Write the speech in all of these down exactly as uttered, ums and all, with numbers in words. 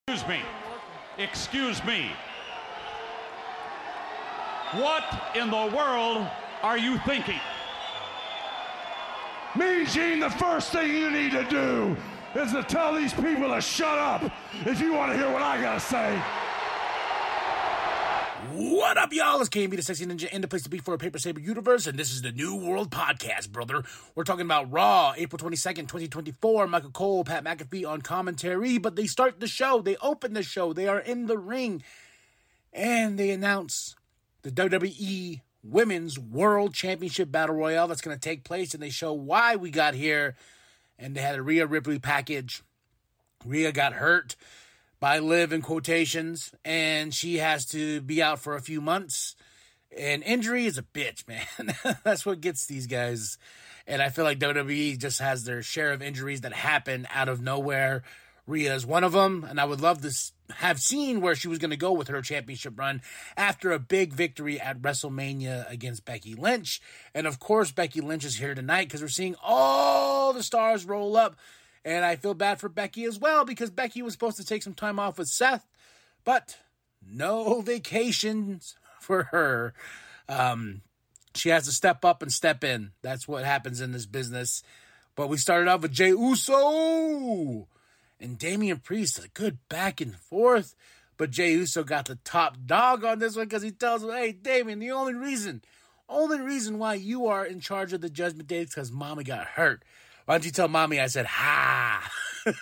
Excuse me. Excuse me. What in the world are you thinking? Mean Gene, the first thing you need to do is to tell these people to shut up if you want to hear what I gotta say. What up, y'all? It's K M B, the Sexy Ninja, and the place to be for a Paper Saber universe, and this is the New World Podcast, brother. We're talking about Raw, April twenty-second, twenty twenty-four. Michael Cole, Pat McAfee on commentary, but they start the show, they open the show, they are in the ring, and they announce the W W E Women's World Championship Battle Royale that's going to take place, and they show why we got here, and they had a Rhea Ripley package. Rhea got hurt by Liv in quotations, and she has to be out for a few months. And injury is a bitch, man. That's what gets these guys. And I feel like W W E just has their share of injuries that happen out of nowhere. Rhea is one of them, and I would love to have seen where she was going to go with her championship run after a big victory at WrestleMania against Becky Lynch. And of course, Becky Lynch is here tonight because we're seeing all the stars roll up. And I feel bad for Becky as well because Becky was supposed to take some time off with Seth, but no vacations for her. Um, she has to step up and step in. That's what happens in this business. But we started off with Jey Uso and Damian Priest, a good back and forth. But Jey Uso got the top dog on this one because he tells him, hey, Damian, the only reason, only reason why you are in charge of the Judgment Day is because Mommy got hurt. Why don't you tell Mommy I said, ha?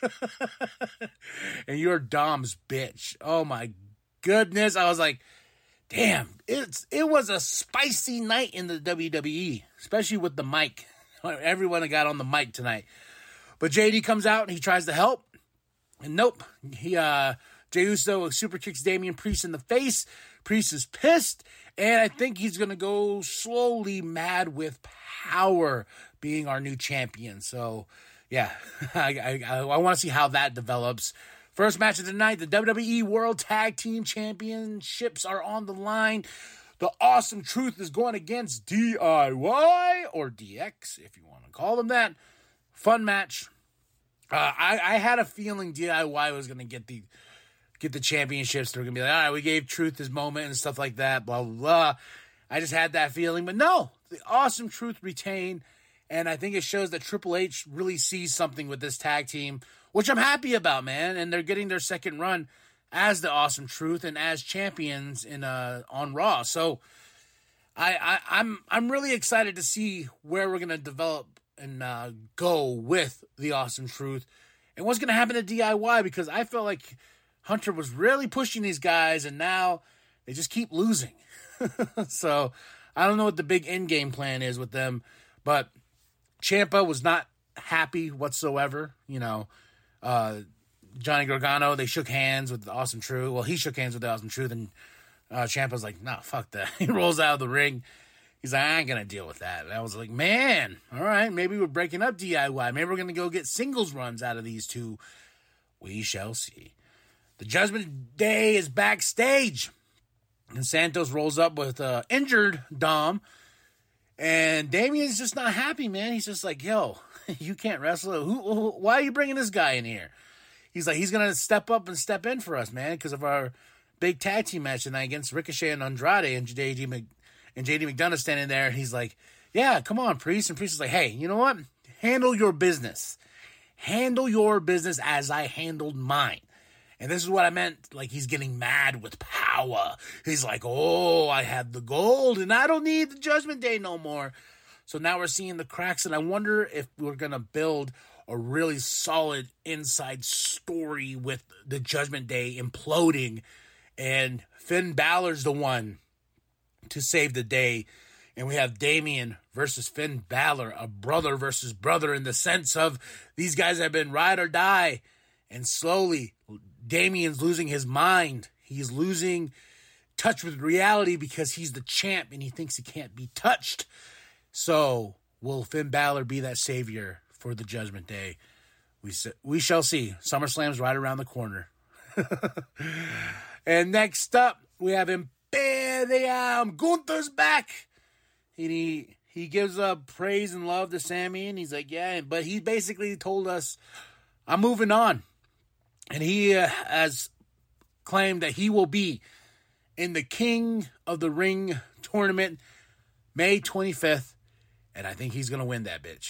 And you're Dom's bitch. Oh, my goodness. I was like, damn, it's it was a spicy night in the W W E, especially with the mic. Everyone got on the mic tonight. But J D comes out and he tries to help. And nope, he uh, Jey Uso super kicks Damian Priest in the face. Priest is pissed, and I think he's going to go slowly mad with power being our new champion. So, yeah, I, I, I want to see how that develops. First match of the night, the W W E World Tag Team Championships are on the line. The Awesome Truth is going against D I Y, or D X, if you want to call them that. Fun match. Uh, I, I had a feeling D I Y was going to get the get the championships. They're going to be like, all right, we gave Truth his moment and stuff like that, blah, blah, blah. I just had that feeling. But no, the Awesome Truth retain, and I think it shows that Triple H really sees something with this tag team, which I'm happy about, man. And they're getting their second run as the Awesome Truth and as champions in uh, on Raw. So I, I, I'm I'm really excited to see where we're going to develop and uh, go with the Awesome Truth and what's going to happen to D I Y, because I felt like Hunter was really pushing these guys and now they just keep losing. So I don't know what the big end game plan is with them, but Ciampa was not happy whatsoever. You know, uh, Johnny Gargano, they shook hands with the Awesome Truth. Well, he shook hands with the Awesome Truth, and uh, Ciampa's like, nah, fuck that. He rolls out of the ring. He's like, I ain't going to deal with that. And I was like, man, all right, maybe we're breaking up D I Y. Maybe we're going to go get singles runs out of these two. We shall see. The Judgment Day is backstage. And Santos rolls up with uh, injured Dom. And Damian's just not happy, man. He's just like, yo, you can't wrestle. Who, who, why are you bringing this guy in here? He's like, he's going to step up and step in for us, man, because of our big tag team match tonight against Ricochet and Andrade. And J D Mc, and J D McDonough's standing there. And he's like, yeah, come on, Priest. And Priest is like, hey, you know what? Handle your business. Handle your business as I handled mine. And this is what I meant, like he's getting mad with power. He's like, oh, I have the gold, and I don't need the Judgment Day no more. So now we're seeing the cracks, and I wonder if we're going to build a really solid inside story with the Judgment Day imploding, and Finn Balor's the one to save the day. And we have Damian versus Finn Balor, a brother versus brother, in the sense of these guys have been ride or die, and slowly Damian's losing his mind. He's losing touch with reality because he's the champ and he thinks he can't be touched. So will Finn Balor be that savior for the Judgment Day? We we shall see. SummerSlam's right around the corner. And next up, we have Imperium. Gunther's back. And he, he gives up praise and love to Sammy, and he's like, yeah, but he basically told us, I'm moving on. And he uh, has claimed that he will be in the King of the Ring tournament May twenty-fifth, and I think he's going to win that bitch.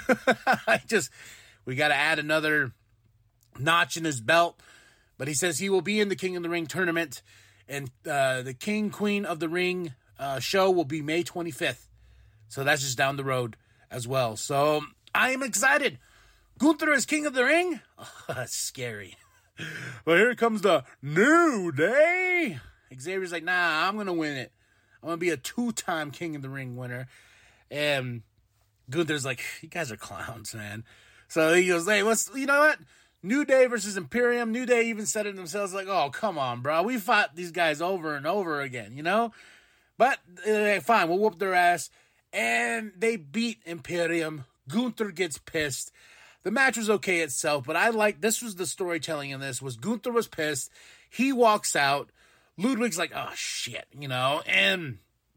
I just, we got to add another notch in his belt, but he says he will be in the King of the Ring tournament, and uh, the King, Queen of the Ring uh, show will be May twenty-fifth, so that's just down the road as well. So I am excited. Gunther is King of the Ring? Oh, that's scary. But here comes the New Day. Xavier's like, nah, I'm going to win it. I'm going to be a two-time King of the Ring winner. And Gunther's like, you guys are clowns, man. So he goes, hey, what's, you know what? New Day versus Imperium. New Day even said it themselves, like, oh, come on, bro. We fought these guys over and over again, you know? But, uh, fine, we'll whoop their ass. And they beat Imperium. Gunther gets pissed. The match was okay itself, but I like, this was the storytelling in this, was Gunther was pissed. He walks out. Ludwig's like, oh, shit, you know? And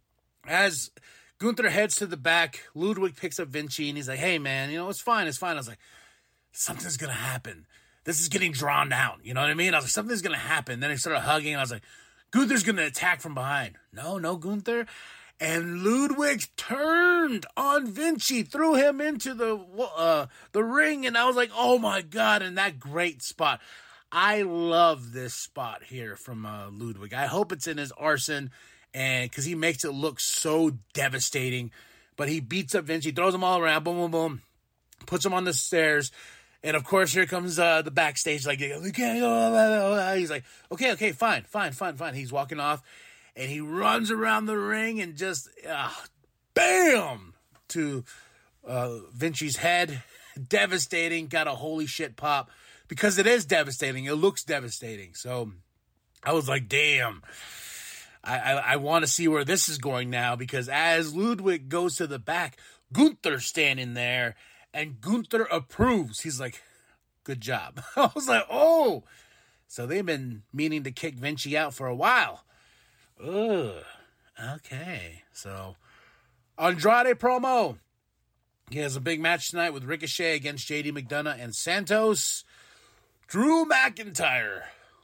as Gunther heads to the back, Ludwig picks up Vinci, and he's like, hey, man, you know, it's fine, it's fine. I was like, something's going to happen. This is getting drawn out, you know what I mean? I was like, something's going to happen. Then he started hugging, and I was like, Gunther's going to attack from behind. No, no, Gunther. And Ludwig turned on Vinci, threw him into the uh, the ring, and I was like, oh, my God, and that great spot. I love this spot here from uh, Ludwig. I hope it's in his arsenal, and because he makes it look so devastating. But he beats up Vinci, throws them all around, boom, boom, boom, puts them on the stairs. And, of course, here comes uh, the backstage. Like, we can't go. He's like, okay, okay, fine, fine, fine, fine. He's walking off, and he runs around the ring and just, uh, bam, to uh, Vinci's head. Devastating. Got a holy shit pop. Because it is devastating. It looks devastating. So I was like, damn. I, I, I want to see where this is going now. Because as Ludwig goes to the back, Gunther's standing there. And Gunther approves. He's like, good job. I was like, oh. So they've been meaning to kick Vinci out for a while. Ugh. Okay. So Andrade promo. He has a big match tonight with Ricochet against J D McDonough and Santos. Drew McIntyre.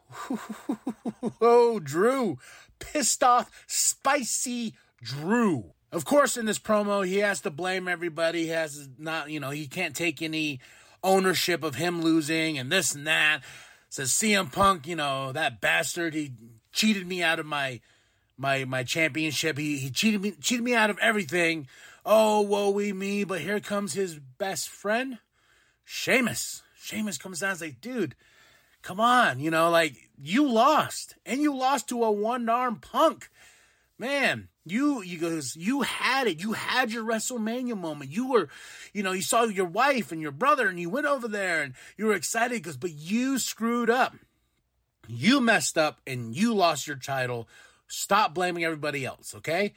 Oh, Drew. Pissed off, spicy Drew. Of course, in this promo, he has to blame everybody. He has not, you know, he can't take any ownership of him losing and this and that. Says C M Punk, you know, that bastard, he cheated me out of my my my championship. He he cheated me cheated me out of everything. Oh, woe-wee me. But here comes his best friend, Sheamus. Sheamus comes down and says, like, dude, come on, you know, like, you lost. And you lost to a one-arm Punk. Man, you, you goes, you had it. You had your WrestleMania moment. You were, you know, you saw your wife and your brother, and you went over there, and you were excited, because, but you screwed up. You messed up, and you lost your title. Stop blaming everybody else, okay?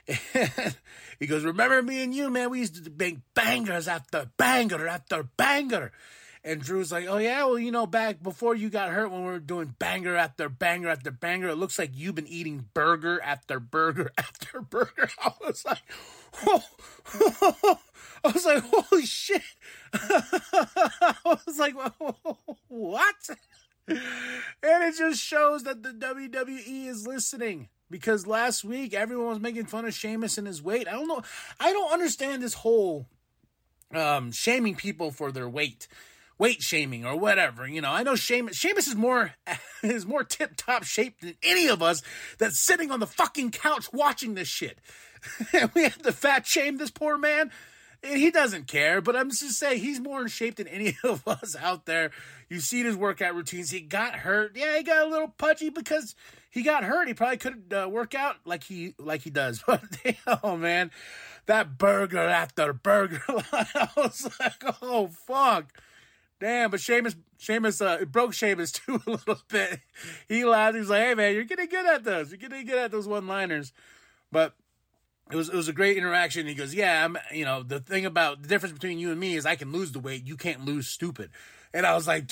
He goes, remember me and you, man, we used to make bangers after banger after banger. And Drew's like, oh, yeah, well, you know, back before you got hurt when we were doing banger after banger after banger, it looks like you've been eating burger after burger after burger. I was like, oh, I was like, holy shit. I was like, what? And it just shows that the W W E is listening. Because last week, everyone was making fun of Sheamus and his weight. I don't know. I don't understand this whole um, shaming people for their weight. Weight shaming or whatever. You know, I know Sheamus, Sheamus is more, is more tip-top shape than any of us that's sitting on the fucking couch watching this shit. And we have to fat shame this poor man. He doesn't care, but I'm just saying he's more in shape than any of us out there. You've seen his workout routines. He got hurt. Yeah, he got a little pudgy because he got hurt. He probably couldn't uh, work out like he like he does. But oh man, that burger after burger, I was like, oh fuck, damn. But Sheamus, Sheamus, uh, it broke Sheamus too a little bit. He laughed. He was like, hey man, you're getting good at those. You're getting good at those one-liners. But It was it was a great interaction. He goes, yeah, I'm, you know, the thing about the difference between you and me is I can lose the weight. You can't lose stupid. And I was like,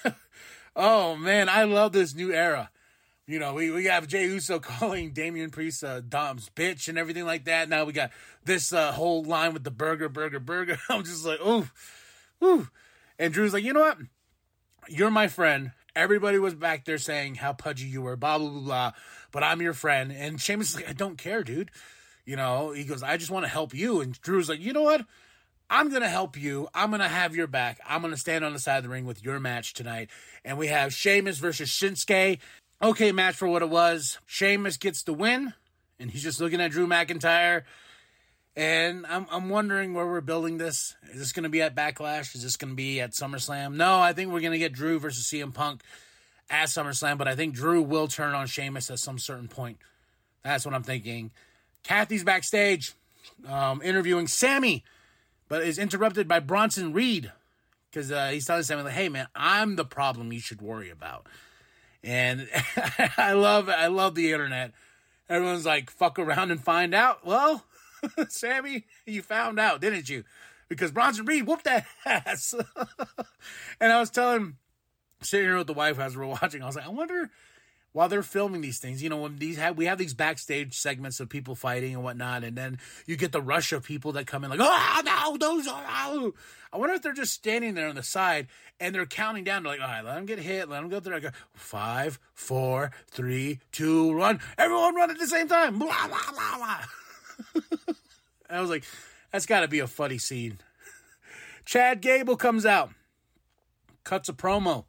oh, man, I love this new era. You know, we, we have Jey Uso calling Damian Priest uh, Dom's bitch and everything like that. Now we got this uh, whole line with the burger, burger, burger. I'm just like, ooh, ooh. And Drew's like, you know what? You're my friend, Everybody was back there saying how pudgy you were, blah, blah, blah, blah. But I'm your friend. And Sheamus is like, I don't care, dude. You know, he goes, I just want to help you. And Drew's like, you know what? I'm going to help you. I'm going to have your back. I'm going to stand on the side of the ring with your match tonight. And we have Sheamus versus Shinsuke. Okay, match for what it was. Sheamus gets the win. And he's just looking at Drew McIntyre. And I'm I'm wondering where we're building this. Is this going to be at Backlash? Is this going to be at SummerSlam? No, I think we're going to get Drew versus C M Punk at SummerSlam, but I think Drew will turn on Sheamus at some certain point. That's what I'm thinking. Kathy's backstage um, interviewing Sammy, but is interrupted by Bronson Reed because uh, he's telling Sammy, like, hey, man, I'm the problem you should worry about. And I love I love the internet. Everyone's like, fuck around and find out. Well, Sammy, you found out, didn't you? Because Bronson Reed whooped that ass. And I was telling, sitting here with the wife as we were watching, I was like, I wonder, while they're filming these things, you know, when these have, we have these backstage segments of people fighting and whatnot, and then you get the rush of people that come in like, oh, no, those are, oh. I wonder if they're just standing there on the side and they're counting down. They're like, all right, let them get hit, let them go through. I go, five, four, three, two, run. Everyone run at the same time. Blah, blah, blah, blah. I was like, that's got to be a funny scene. Chad Gable comes out, cuts a promo.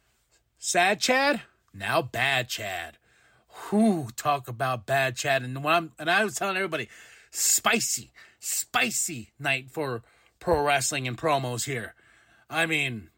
Sad Chad, now bad Chad. Whew, talk about bad Chad. And when I'm and I was telling everybody, spicy, spicy night for pro wrestling and promos here. I mean,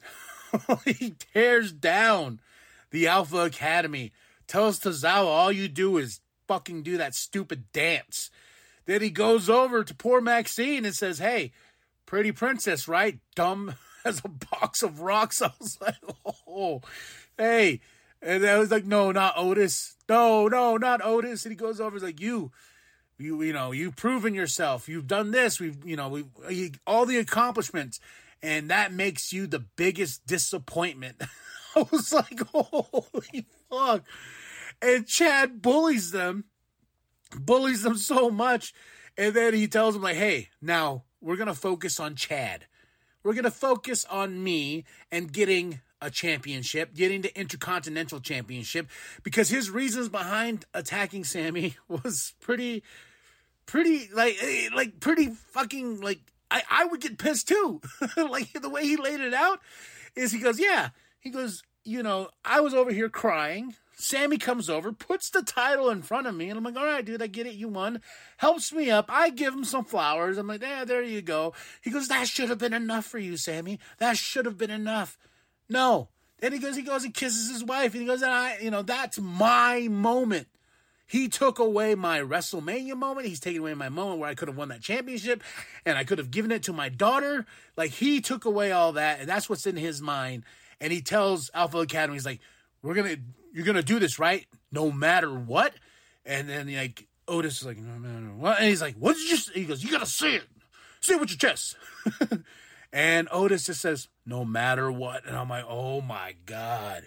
he tears down the Alpha Academy, tells Tozawa all you do is fucking do that stupid dance. Then he goes over to poor Maxine and says, hey, pretty princess, right? Dumb as a box of rocks. I was like, oh, hey. And I was like, no, not Otis. No, no, not Otis. And he goes over, he's like, you, you, you know, you've proven yourself. You've done this. We've, you know, we've all the accomplishments. And that makes you the biggest disappointment. I was like, holy fuck. And Chad bullies them. bullies them so much, and then he tells them like, hey, now we're going to focus on Chad. We're going to focus on me and getting a championship, getting the Intercontinental Championship, because his reasons behind attacking Sammy was pretty, pretty, like, like pretty fucking, like, I, I would get pissed too. Like, the way he laid it out is he goes, yeah, he goes, you know, I was over here crying. Sammy comes over, puts the title in front of me, and I'm like, all right, dude, I get it, you won. Helps me up. I give him some flowers. I'm like, yeah, there you go. He goes, that should have been enough for you, Sammy. That should have been enough. No. Then he goes, he goes and kisses his wife, and he goes, I, you know, that's my moment. He took away my WrestleMania moment. He's taken away my moment where I could have won that championship, and I could have given it to my daughter. Like, he took away all that, and that's what's in his mind. And he tells Alpha Academy, he's like, we're going to, you're going to do this, right? No matter what. And then like Otis is like, no matter what. And he's like, what did you say? He goes, you got to say it. Say it with your chest. And Otis just says, no matter what. And I'm like, oh my God.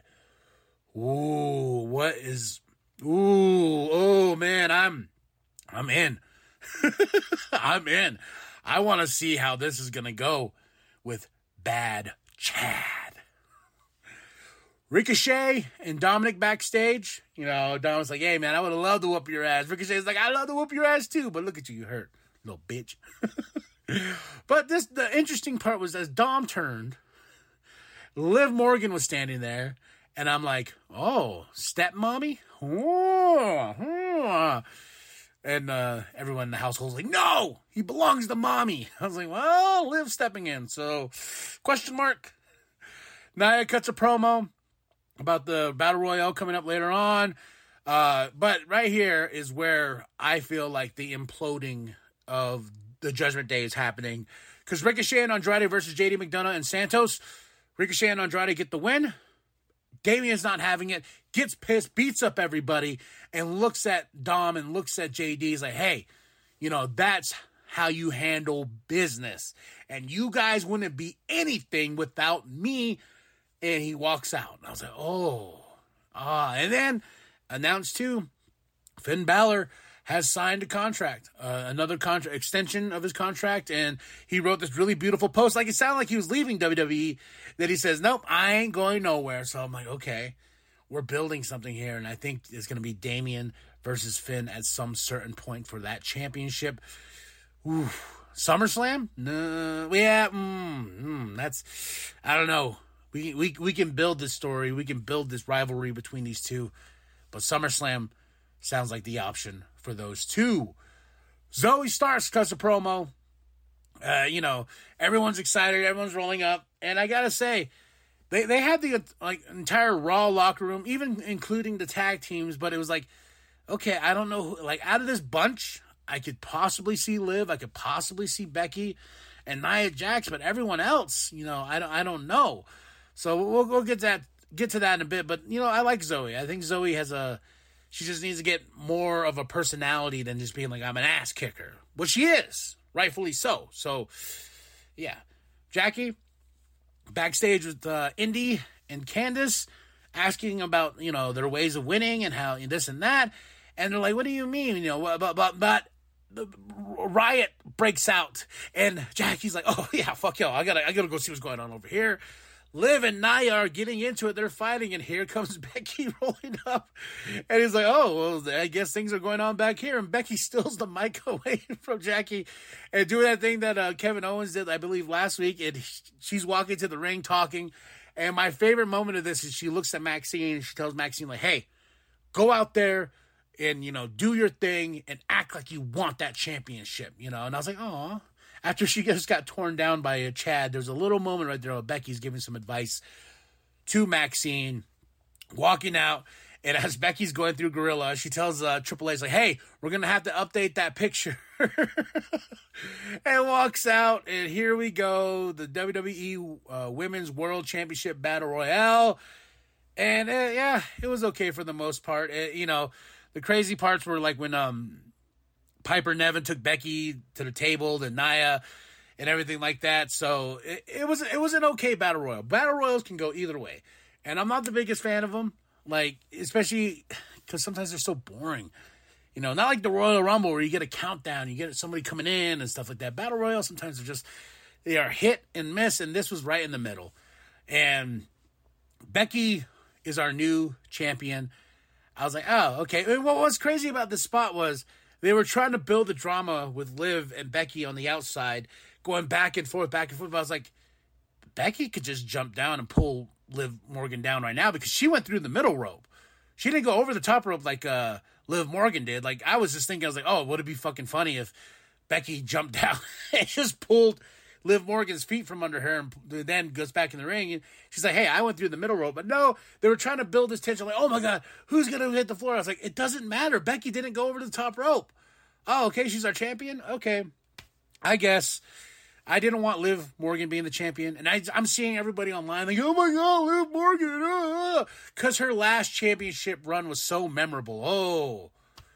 Ooh, what is, ooh, oh man, I'm, I'm in. I'm in. I want to see how this is going to go with Bad Chad. Ricochet and Dominic backstage. You know, Dominic's like, hey, man, I would have loved to whoop your ass. Ricochet's like, I love to whoop your ass, too. But look at you, you hurt, little bitch. But this, the interesting part was as Dom turned, Liv Morgan was standing there. And I'm like, oh, stepmommy? Oh, oh. And uh, everyone in the household's like, no, he belongs to mommy. I was like, well, Liv stepping in. So, question mark. Nia cuts a promo about the Battle Royale coming up later on. Uh, but right here is where I feel like the imploding of the Judgment Day is happening. Because Ricochet and Andrade versus J D McDonough and Santos. Ricochet and Andrade get the win. Damian's not having it. Gets pissed, beats up everybody, and looks at Dom and looks at J D. He's like, hey, you know, that's how you handle business. And you guys wouldn't be anything without me. And he walks out. And I was like, oh. Ah. And then, announced too, Finn Balor has signed a contract, uh, another contract extension of his contract, and he wrote this really beautiful post. Like, it sounded like he was leaving W W E, that he says, nope, I ain't going nowhere. So I'm like, okay, we're building something here, and I think it's going to be Damian versus Finn at some certain point for that championship. Ooh, SummerSlam? No, yeah, mm, mm, that's, I don't know. We, we, we can build this story. We can build this rivalry between these two, but SummerSlam sounds like the option for those two. Zoe Starks cuts a promo. Uh, you know, everyone's excited. Everyone's rolling up. And I got to say, they, they had the like entire Raw locker room, even including the tag teams. But it was like, okay, I don't know. Who, like, out of this bunch, I could possibly see Liv. I could possibly see Becky and Nia Jax. But everyone else, you know, I don't, I don't know. So we'll, we'll get that get to that in a bit. But, you know, I like Zoe. I think Zoe has a... She just needs to get more of a personality than just being like, I'm an ass kicker. Well, she is. Rightfully so. So, yeah. Jackie, backstage with uh, Indy and Candice, asking about, you know, their ways of winning and how this and that. And they're like, what do you mean? You know, but, but, but the riot breaks out. And Jackie's like, oh, yeah, fuck y'all. I gotta, I gotta go see what's going on over here. Liv and Nia are getting into it. They're fighting, and here comes Becky rolling up. And he's like, oh, well, I guess things are going on back here. And Becky steals the mic away from Jackie and doing that thing that uh, Kevin Owens did, I believe, last week. And she's walking to the ring talking. And my favorite moment of this is she looks at Maxine and she tells Maxine, like, hey, go out there and, you know, do your thing and act like you want that championship, you know. And I was like, oh. After she just got torn down by a Chad, there's a little moment right there where Becky's giving some advice to Maxine, walking out. And as Becky's going through Gorilla, she tells uh, Triple H, like, hey, we're going to have to update that picture. And walks out. And here we go. The W W E uh, Women's World Championship Battle Royale. And, uh, yeah, it was okay for the most part. It, you know, the crazy parts were like when... um. Piper Niven took Becky to the table, to Nia, and everything like that. So it, it was it was an okay battle royal. Battle royals can go either way, and I'm not the biggest fan of them. Like, especially because sometimes they're so boring. You know, not like the Royal Rumble where you get a countdown, you get somebody coming in and stuff like that. Battle royals sometimes are just they are hit and miss, and this was right in the middle. And Becky is our new champion. I was like, oh, okay. And what was crazy about this spot was. They were trying to build the drama with Liv and Becky on the outside, going back and forth, back and forth. But I was like, Becky could just jump down and pull Liv Morgan down right now because she went through the middle rope. She didn't go over the top rope like uh, Liv Morgan did. Like, I was just thinking, I was like, oh, would it be fucking funny if Becky jumped down and just pulled Liv Morgan's feet from under her and then goes back in the ring. And she's like, hey, I went through the middle rope. But no, they were trying to build this tension. Like, oh, my God, who's going to hit the floor? I was like, it doesn't matter. Becky didn't go over to the top rope. Oh, okay, she's our champion? Okay. I guess. I didn't want Liv Morgan being the champion. And I, I'm seeing everybody online like, oh, my God, Liv Morgan. Because uh, her last championship run was so memorable. Oh,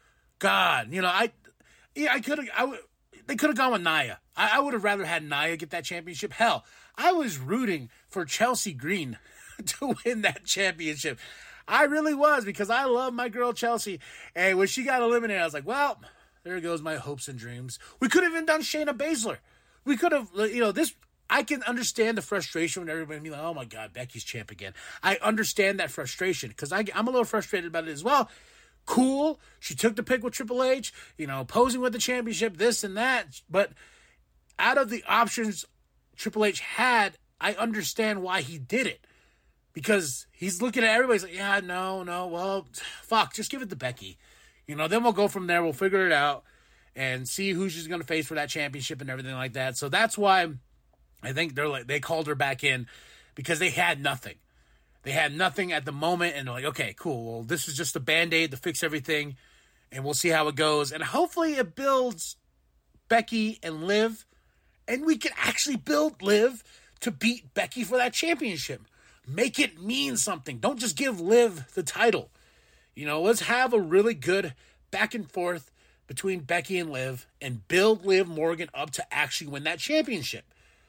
God. You know, I yeah, I could have... I would. They could have gone with Nia. I, I would have rather had Nia get that championship. Hell, I was rooting for Chelsea Green to win that championship. I really was because I love my girl Chelsea. And when she got eliminated, I was like, well, there goes my hopes and dreams. We could have even done Shayna Baszler. We could have, you know, this. I can understand the frustration when everybody be like, oh my God, Becky's champ again. I understand that frustration because I'm a little frustrated about it as well. Cool. She took the pick with Triple H, you know, posing with the championship, this and that. But out of the options Triple H had, I understand why he did it. Because he's looking at everybody, he's like, yeah, no, no, well, fuck, just give it to Becky. You know, then we'll go from there. We'll figure it out and see who she's going to face for that championship and everything like that. So that's why I think they're like they called her back in because they had nothing. They had nothing at the moment, and they're like, okay, cool. Well, this is just a Band-Aid to fix everything, and we'll see how it goes. And hopefully it builds Becky and Liv, and we can actually build Liv to beat Becky for that championship. Make it mean something. Don't just give Liv the title. You know, let's have a really good back and forth between Becky and Liv and build Liv Morgan up to actually win that championship.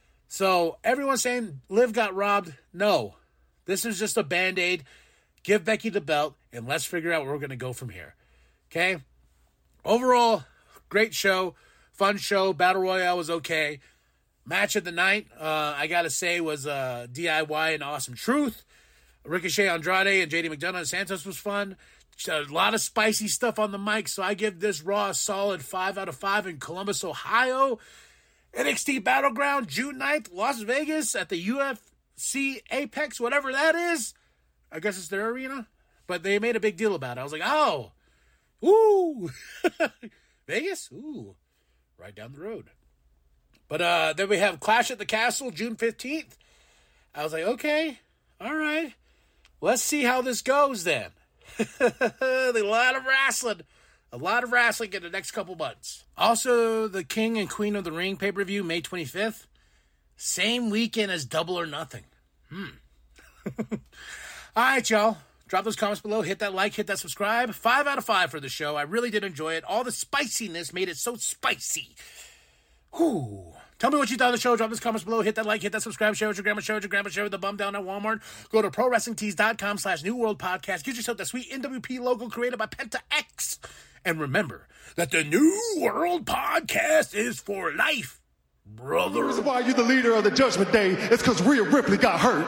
So everyone's saying Liv got robbed. No. This is just a Band-Aid. Give Becky the belt, and let's figure out where we're going to go from here. Okay? overall, great show, fun show. Battle Royale was okay. Match of the night, uh, I gotta say, was uh, D I Y and Awesome Truth. Ricochet, Andrade, and J D McDonough and Santos was fun. A lot of spicy stuff on the mic, so I give this Raw a solid five out of five in Columbus, Ohio. N X T Battleground, June ninth, Las Vegas at the U F C Apex, whatever that is. I guess it's their arena. But they made a big deal about it. I was like, oh, ooh, Vegas? Ooh, right down the road. But uh, then we have Clash at the Castle, June fifteenth. I was like, okay, all right. Let's see how this goes then. A lot of wrestling. A lot of wrestling in the next couple months. Also, the King and Queen of the Ring pay-per-view, May twenty-fifth. Same weekend as Double or Nothing. Hmm. All right, y'all. Drop those comments below. Hit that like. Hit that subscribe. Five out of five for the show. I really did enjoy it. All the spiciness made it so spicy. Whew. Tell me what you thought of the show. Drop those comments below. Hit that like. Hit that subscribe. Share with your grandma. Share with your grandma. Share with the bum down at Walmart. Go to ProWrestlingTees.com slash New World Podcast. Get yourself that sweet N W P logo created by Penta X. And remember that the New World Podcast is for life, brother. The reason why you're the leader of the Judgment Day is because Rhea Ripley got hurt.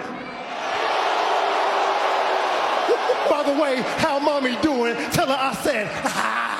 By the way, how mommy doing? Tell her I said, ha ha.